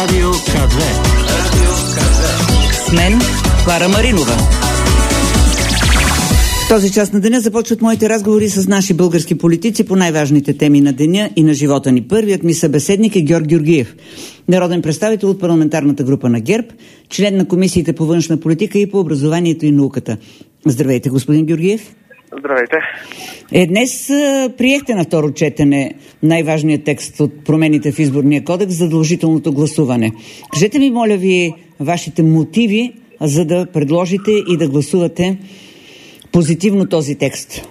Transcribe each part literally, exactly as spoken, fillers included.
Радио КА две. Радио КА две. С мен Клара Маринова. В този час на деня започват моите разговори с наши български политици по най-важните теми на деня и на живота ни. Първият ми събеседник е Георг Георгиев, народен представител от парламентарната група на ГЕРБ, член на комисиите по външна политика и по образованието и науката. Здравейте, господин Георгиев. Здравейте. Е, днес а, приехте на второ четене най-важният текст от промените в изборния кодекс, задължителното гласуване. Кажете ми, моля ви, вашите мотиви, за да предложите и да гласувате позитивно този текст.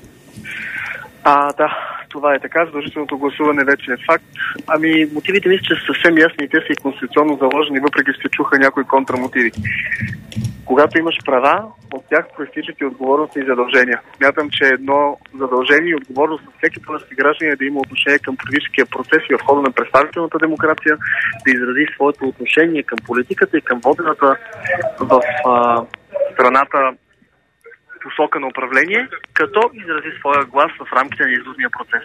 А, да, това е така. Задължителното гласуване вече е факт. Ами, мотивите мисля, че са съвсем ясни и те са и конституционно заложени, въпреки че се чуха някои контрамотиви. Когато имаш права, от тях проистичат и отговорности и задължения. Смятам, че едно задължение и отговорност на всеки български гражданин е да има отношение към политическия процес и в хода на представителната демокрация, да изрази своето отношение към политиката и към водената в а, страната посока на управление, като изрази своя глас в рамките на изборния процес.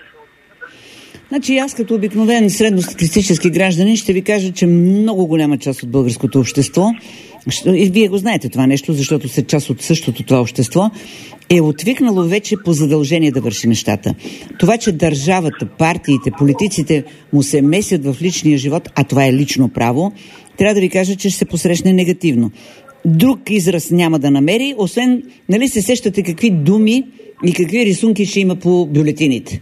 Значи аз като обикновен средностатистически гражданин ще ви кажа, че много голяма част от българското общество, и вие го знаете това нещо, защото сте част от същото това общество, е отвикнало вече по задължение да върши нещата. Това, че държавата, партиите, политиците му се месят в личния живот, а това е лично право, трябва да ви кажа, че ще се посрещне негативно. Друг израз няма да намери, освен, нали се сещате какви думи и какви рисунки ще има по бюлетините?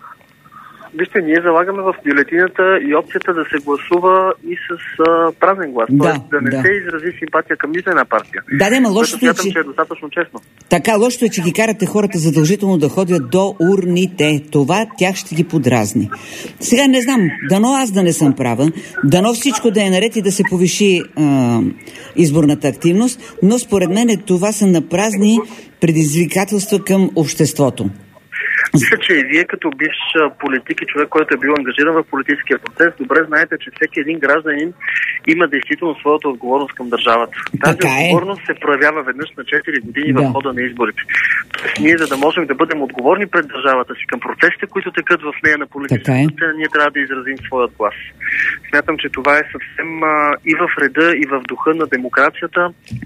Вижте, ние залагаме в бюлетината и опцията да се гласува и с а, празен глас. Да, Тоест да не да. се изрази симпатия към нито една партия. Да, да, ма лошото е, че... че е достатъчно честно. Така, лошото е, че ги карате хората задължително да ходят до урните. Това тях ще ги подразни. Сега не знам, дано аз да не съм права, дано всичко да е наред и да се повиши а, изборната активност, но според мен това са напразни предизвикателства към обществото. Мисля, че и вие като бивш политик и човек, който е бил ангажиран в политическия процес, добре знаете, че всеки един гражданин има действително своята отговорност към държавата. Тази така е. отговорност се проявява веднъж на четири години да. в хода на изборите. Тоест, ние, за да можем да бъдем отговорни пред държавата си към процесите, които текат в нея на политическата е. сцена, ние трябва да изразим своят глас. Смятам, че това е съвсем а, и в реда, и в духа на демокрацията.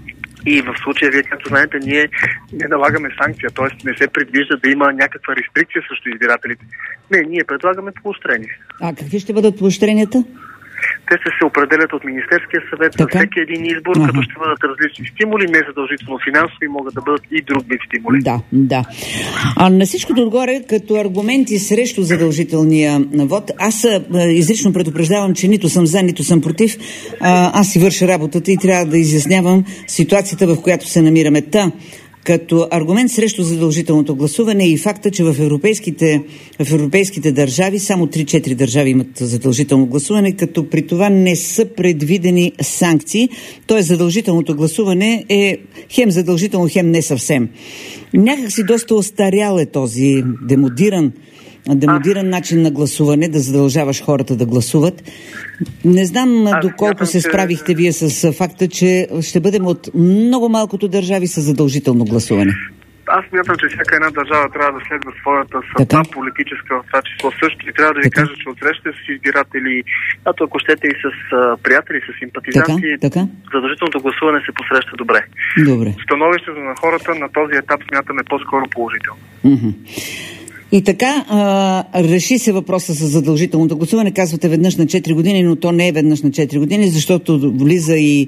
И в случая, вие както знаете, ние не налагаме санкция, т.е. не се предвижда да има някаква рестрикция срещу избирателите. Не, ние предлагаме поощрение. А какви ще бъдат поощренията? Те се, се определят от Министерския съвет за всеки един избор, ага. като ще бъдат различни стимули, не задължително финансови, могат да бъдат и друг вид стимули. Да, да. А на всичкото отгоре, като аргументи срещу задължителния вод, аз а, изрично предупреждавам, че нито съм за, нито съм против. А, аз си върша работата и трябва да изяснявам ситуацията, в която се намираме. Та, като аргумент срещу задължителното гласуване и факта, че в европейските, в европейските държави само три-четири държави имат задължително гласуване, като при това не са предвидени санкции, т.е. задължителното гласуване е хем задължително, хем не съвсем. Някак си доста остарял е този демодиран демодиран начин на гласуване, да задължаваш хората да гласуват. Не знам а, доколко се справихте че... вие с факта, че ще бъдем от много малкото държави с задължително гласуване. Аз смятам, че всяка една държава трябва да следва своята съдба политическа в това число също и трябва да ви така. кажа, че от срещите с избиратели, ато ако щете и с а, приятели, с симпатизанти, така, така. задължителното гласуване се посреща добре. Добре. Становището на хората на този етап смятаме по-скоро положително. Mm-hmm. И така, а, реши се въпроса с задължителното гласуване, казвате веднъж на четири години, но то не е веднъж на четири години, защото влиза и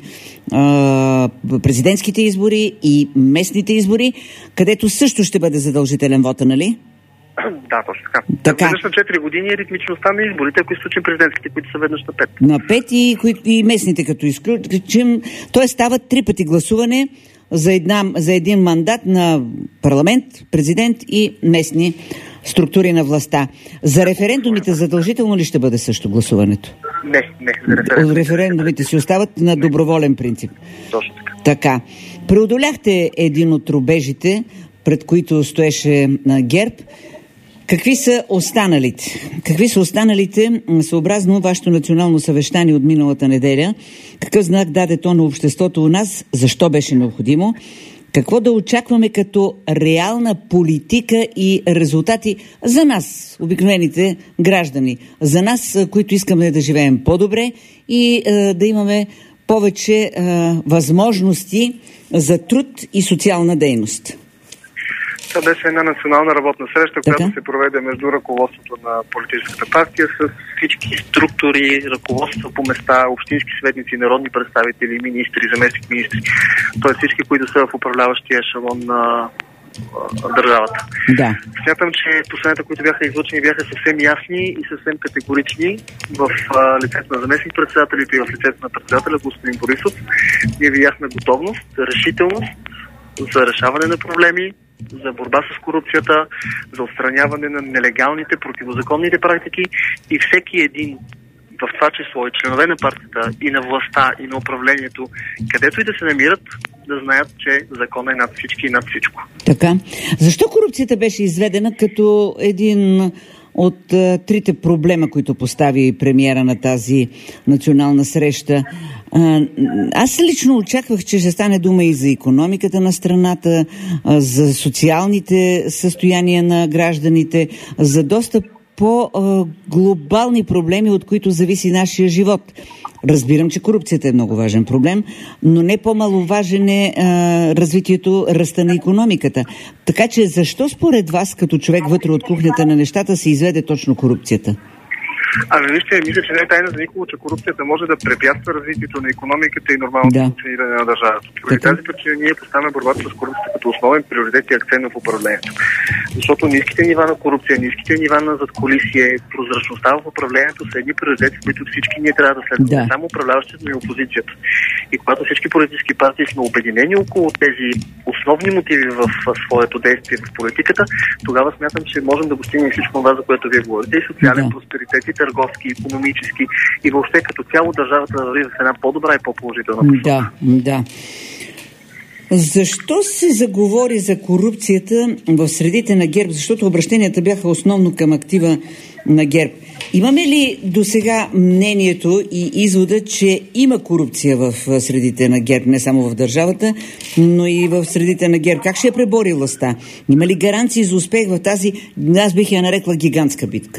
а, президентските избори и местните избори, където също ще бъде задължителен вота, нали? Да, точно така. така. Веднъж на четири години е ритмичността на изборите, ако изключим президентските, които са веднъж на пет. На пет и, и местните, като изключим. Тоест стават три пъти гласуване за, една, за един мандат на парламент, президент и местни структури на властта. За референдумите задължително ли ще бъде също гласуването? Не, не. За референдумите. Референдумите си остават на доброволен принцип. Точно така. Така. Преодоляхте един от рубежите, пред които стоеше ГЕРБ. Какви са останалите? Какви са останалите, съобразно вашето национално съвещание от миналата неделя? Какъв знак даде то на обществото у нас? Защо беше необходимо? Какво да очакваме като реална политика и резултати за нас, обикновените граждани, за нас, които искаме да живеем по-добре и а, да имаме повече а, възможности за труд и социална дейност? Това беше една национална работна среща, така? която се проведе между ръководството на политическата партия с всички структури, ръководства по места, общински съветници, народни представители, министри, заместник министри. Тоест всички, които са в управляващия ешелон на държавата. Да. Смятам, че последните, които бяха излъчени, бяха съвсем ясни и съвсем категорични в а, лицето на заместник-председателите и в лицето на председателя господин Борисов. Ние видяхме готовност, решителност за решаване на проблеми, за борба с корупцията, за отстраняване на нелегалните, противозаконните практики и всеки един, в това число и членове на партията, и на властта, и на управлението, където и да се намират, да знаят, че законът е над всички и над всичко. Така. Защо корупцията беше изведена като един от а, трите проблема, които постави премиера на тази национална среща? А, аз лично очаквах, че ще стане дума и за икономиката на страната, а, за социалните състояния на гражданите, за доста по-глобални проблеми, от които зависи нашия живот. Разбирам, че корупцията е много важен проблем, но не по-маловажен е а, развитието, ръста на икономиката. Така че защо според вас, като човек вътре от кухнята на нещата, се изведе точно корупцията? Ами вижте, мисля, че не е тайна за никого, че корупцията може да препятства развитието на икономиката и нормалното да. функциониране на държавата. Поради тази причина ние поставяме борбата с корупцията като основен приоритет и акцент в управлението. Защото ниските нива на корупция, ниските нива на задкулисие, прозрачността в управлението са едни приоритети, които всички ние трябва да следваме. Да. Не само управляващите, но и опозицията. И когато всички политически партии сме обединени около тези основни мотиви в своето действие в политиката, тогава смятам, че можем да достигнем всичко това, за което вие говорите. И социален да. просперитет, и търговски, икономически и въобще като цяло държавата да върви в една по-добра и по-положителна посока. Да, да. Защо се заговори за корупцията в средите на ГЕРБ? Защото обращенията бяха основно към актива на ГЕРБ. Имаме ли досега мнението и извода, че има корупция в средите на ГЕРБ, не само в държавата, но и в средите на ГЕРБ? Как ще я пребори властта? Има ли гаранции за успех в тази, аз бих я нарекла, гигантска битка?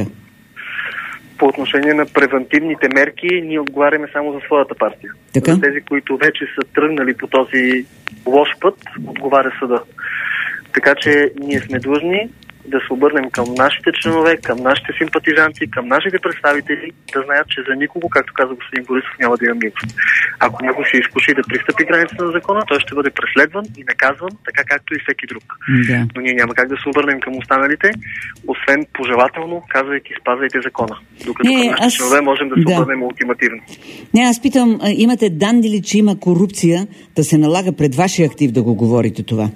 По отношение на превентивните мерки, ние отговаряме само за своята партия. Така? За тези, които вече са тръгнали по този лош път, отговаря съда. Така че ние сме длъжни да се обърнем към нашите членове, към нашите симпатизанти, към нашите представители, да знаят, че за никого, както каза господин Борисов, няма да има милост. Ако някой се изкуши да пристъпи границата на закона, той ще бъде преследван и наказван, така както и всеки друг. Да. Но ние няма как да се обърнем към останалите, освен пожелателно, казвайки спазвайте закона. Докато към нашите аз... членове можем да се да. обърнем ултимативно. Не, аз питам, имате данни ли, че има корупция, да се налага пред вашия актив да го говорите това?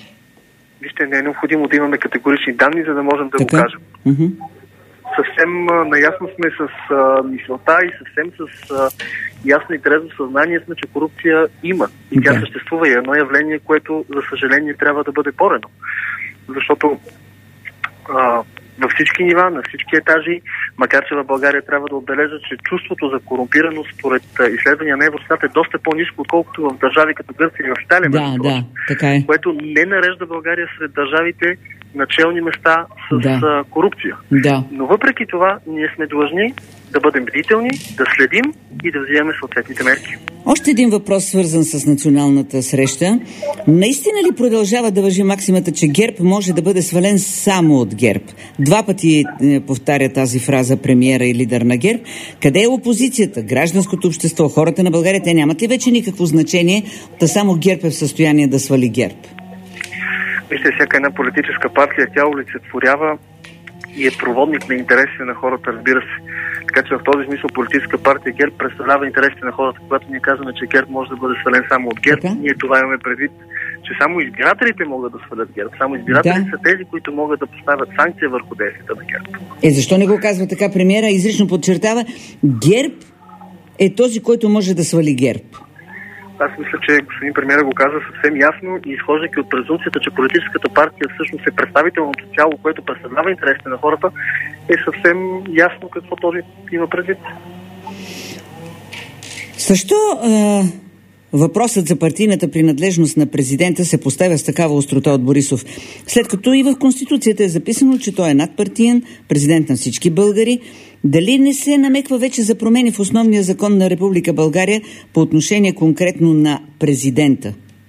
Вижте, не е необходимо да имаме категорични данни, за да можем да така? го кажем. Mm-hmm. Съвсем а, наясно сме с а, мисълта и съвсем с а, ясно и трезво съзнание сме, че корупция има. И тя да. съществува и едно явление, което, за съжаление, трябва да бъде порено. Защото а, във всички нива, на всички етажи, макар че в България трябва да отбележа, че чувството за корумпираност според изследвания на Евростат е доста по-ниско, отколкото в държави като Гърция и в Италия, да, да, така е. което не нарежда България сред държавите начални места с да. корупция. Да. Но въпреки това, ние сме длъжни да бъдем бдителни, да следим и да вземем съответните мерки. Още един въпрос, свързан с националната среща. Наистина ли продължава да важи максимата, че ГЕРБ може да бъде свален само от ГЕРБ? Два пъти повтаря тази фраза премиера и лидер на ГЕРБ. Къде е опозицията, гражданското общество, хората на България? Те нямат ли вече никакво значение, да само ГЕРБ е в състояние да свали ГЕРБ? Вижте, всяка една политическа партия, тя олицетворява и е проводник на интересите на хората, разбира се. Така че в този смисъл политическа партия ГЕРБ представлява интересите на хората. Когато ние казваме, че ГЕРБ може да бъде свален само от ГЕРБ, така? Ние това имаме предвид, че само избирателите могат да свалят ГЕРБ. Само избирателите да. са тези, които могат да поставят санкция върху действията на ГЕРБ. Е, защо не го казва така премиера? Изрично подчертава, ГЕРБ е този, който може да свали ГЕРБ. Аз мисля, че господин премиера го каза съвсем ясно и изхождайки от презумпцията, че политическата партия всъщност е представителното цяло, което представлява интересите на хората, е съвсем ясно какво този има предвид. Защо а, въпросът за партийната принадлежност на президента се поставя с такава острота от Борисов. След като и в Конституцията е записано, че той е надпартиен, президент на всички българи, дали не се намеква вече за промени в основния закон на Република България по отношение конкретно на президента?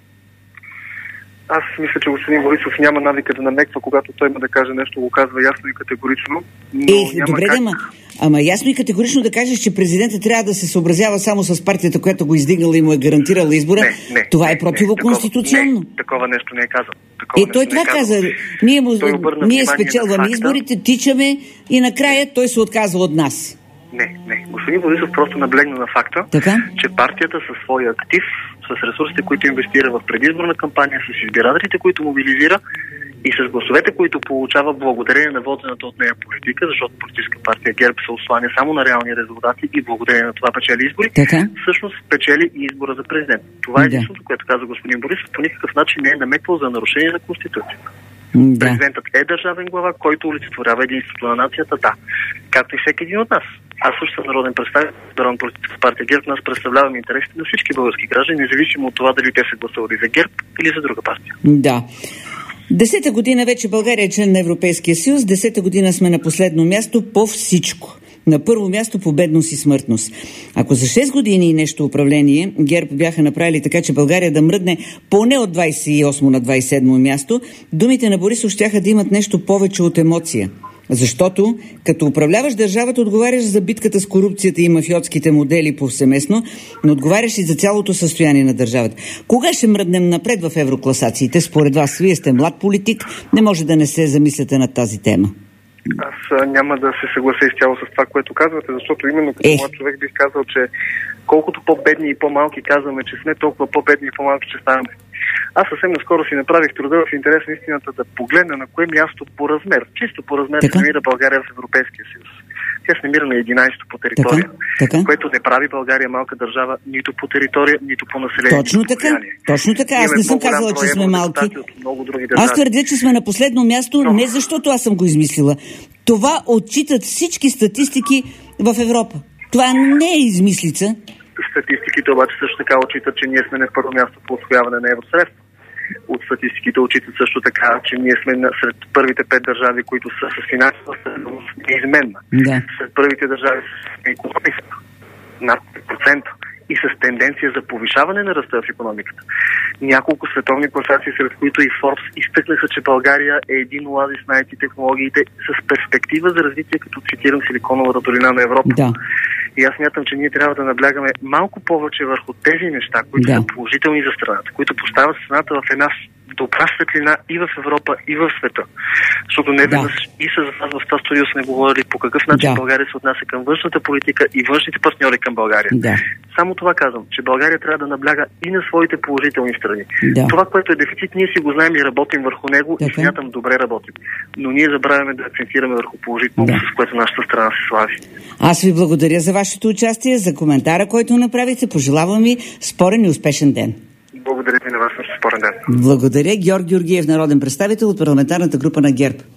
Аз мисля, че господин Борисов няма навика да намеква, когато той има да каже нещо, го казва ясно и категорично. Но е, добре, как... ама, ама ясно и категорично да кажеш, че президентът трябва да се съобразява само с партията, която го издигнала и му е гарантирала избора. Не, не, това е противоконституционно. Не, такова, такова нещо не е казал. Такова е, той това каза. Ние, му, ние спечелваме изборите, тичаме и накрая той се отказва от нас. Не, не. Господин Борисов просто наблегна на факта, така? Че партията със своя актив, с ресурсите, които инвестира в предизборна кампания, с избирателите, които мобилизира и с гласовете, които получава благодарение на водената от нея политика, защото политическа партия ГЕРБ се осланя само на реални резултати и благодарение на това печели избори, така? Всъщност печели и избора за президент. Това е единството, да. Което каза господин Борисов, по никакъв начин не е намеквал за нарушение на Конституцията. Да. Президентът е държавен глава, който олицетворява единството на нацията, да. Както и всеки един от нас. Аз също съм народен представител, Народна политическа партия ГЕРБ, нас представляваме интересите на всички български граждани, независимо от това дали те са гласували за ГЕРБ или за друга партия. Да. Десета година вече България е член на Европейския съюз, десета година сме на последно място по всичко. На първо място по бедност и смъртност. Ако за шест години и нещо управление ГЕРБ бяха направили така, че България да мръдне поне от двадесет и осмо на двадесет и седмо място, думите на Борисов щяха да имат нещо повече от емоция. Защото, като управляваш държавата, отговаряш за битката с корупцията и мафиотските модели повсеместно, но отговаряш и за цялото състояние на държавата. Кога ще мръднем напред в еврокласациите? Според вас, вие сте млад политик, не може да не се замислите над тази тема. Аз няма да се съглася изцяло с това, което казвате, защото именно като Ех. млад човек бих казал, че колкото по-бедни и по-малки казваме, че сме, толкова по-бедни и по-малки ще ставаме. Аз съвсем наскоро си направих труда в интерес на истината да погледна на кое място по размер, чисто по размер се намира България в Европейския съюз. Тя се намира на единадесето по територия, така, така. което не прави България малка държава нито по територия, нито по население. Точно така, точно така. Аз не съм казала, че сме малки. Аз твърдя, че сме на последно място, но не защото аз съм го измислила. Това отчитат всички статистики в Европа. Това не е измислица. Статистиките обаче също така отчитат, че ние сме на първо място по усвояване на евросредства. От статистиките отчитат също така, че ние сме сред първите пет държави, които са с финансова стабилност неизменна. Да. Сред първите държави с икономиката над пет процента и с тенденция за повишаване на ръста в икономиката. Няколко световни класации, сред които и Forbes, изтъкнаха, че България е един оазис на ай ти технологиите с перспектива за развитие, като цитирам Силиконовата долина на Европа. Да. И аз смятам, че ние трябва да наблягаме малко повече върху тези неща, които да. са положителни за страната, които поставят страната в една добра светлина и в Европа, и в света. Защото не веднъж да. И с вас в това студио сме говорили по какъв начин да. България се отнася към външната политика и външните партньори към България. Да. Само това казвам, че България трябва да набляга и на своите положителни страни. Да. Това, което е дефицит, ние си го знаем и работим върху него така. И смятам добре работим. Но ние забравяме да акцентираме върху положителното, да. С което нашата страна се слави. Аз ви благодаря за вашето участие, за коментара, който направите. Пожелавам ви спорен и успешен ден. Благодаря ви на вас, спорен ден. Благодаря. Георг Георгиев, народен представител от парламентарната група на ГЕРБ.